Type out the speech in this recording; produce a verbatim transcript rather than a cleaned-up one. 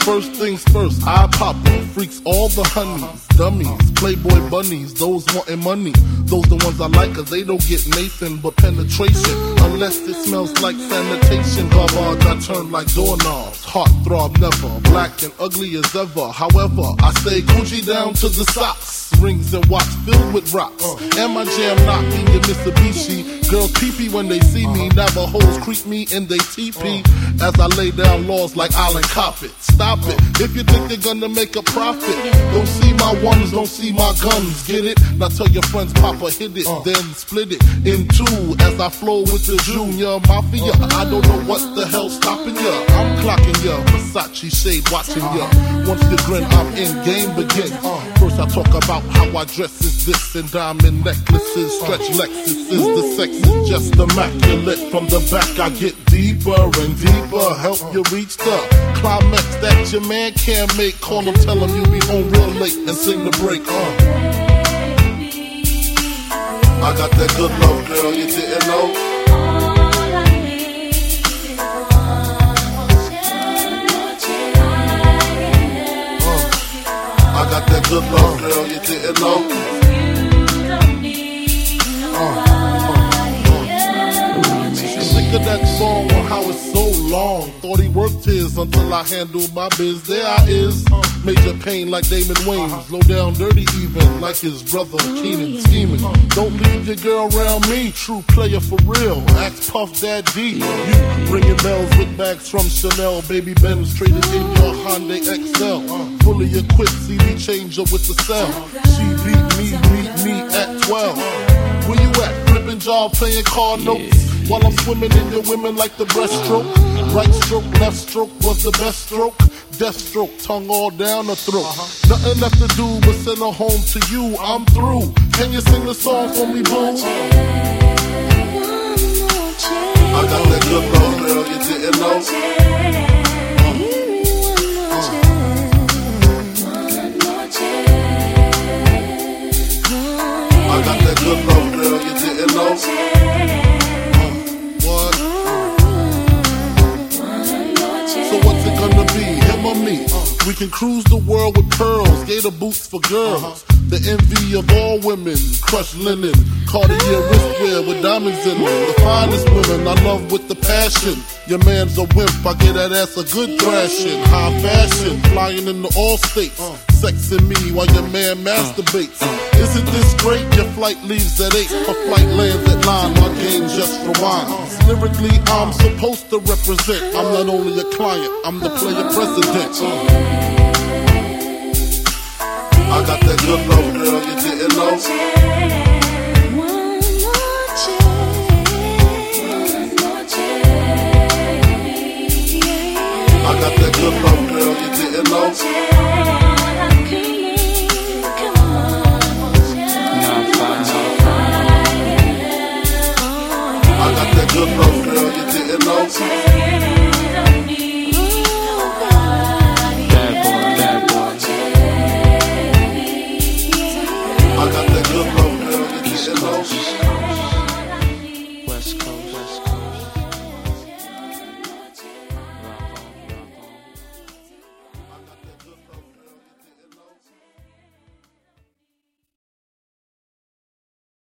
First things first, I pop them. Freaks all the honeys, dummies, playboy bunnies, those wanting money. Those the ones I like, cause they don't get Nathan but penetration. Unless it smells like sanitation. Garbage, I turn like doorknobs. Heart throb never, black and ugly as ever. However, I stay Gucci down to the socks. Rings and watch filled with rocks. And my jam knocking your Mitsubishi. Girls pee-pee when they see me. Navajos creep me in they teepee. As I lay down laws like Island Coppet. Stop it, if you think they're gonna make a profit. Don't see my ones, don't see my guns, get it? Now tell your friends Papa hit it, then split it in two. As I flow with the Junior Mafia. I don't know what the hell's stopping ya. I'm clocking ya, Versace shade watching ya. Once you grin, I'm in, game begin. First I talk about how I dress is this, and diamond necklaces, stretch Lexus is the sex is just immaculate. From the back I get deeper and deeper, help you reach the climax that your man can't make. Call him, tell him you be home real late and sing the break. Uh. I got that good love, girl, you didn't know. I got that good love, girl, you didn't know. You don't need nobody else. Sick of that song on how it's so long. Thought he worked his until I handled my biz. There I is, major pain like Damon Wayans. Low down dirty even like his brother Keenan scheming. Don't leave your girl around me, true player for real. Ask Puff Dad D. You ringing bells with bags from Chanel. Baby Benz traded in your Hyundai X L. Fully equipped C D changer with the cell. She beat me, beat me at twelve. Where you at? Flipping job, playing card notes. While I'm swimming in your women like the breaststroke. Right stroke, left stroke was the best stroke. Death stroke, tongue all down the throat. Uh-huh. Nothing left to do but send her home to you. I'm through. Can you sing the song for me, boo? I got that good love, girl, you didn't know. I got that good love, girl, you didn't know. What? So what's it gonna be, him or me? We can cruise the world with pearls, gator boots for girls. The envy of all women, crushed linen, Cartier wristwear with diamonds in them. The finest women I love with the passion. Your man's a wimp, I get that ass a good thrashing. High fashion, flying into all states. Sexing me while your man masturbates. Isn't this great? Your flight leaves at eight, my flight lands at nine. My game just rewinds. Lyrically, I'm supposed to represent. I'm not only a client, I'm the player president. I got that good love, girl, you didn't know. I got that good love, girl, you didn't know. I got that good love, girl, you didn't know.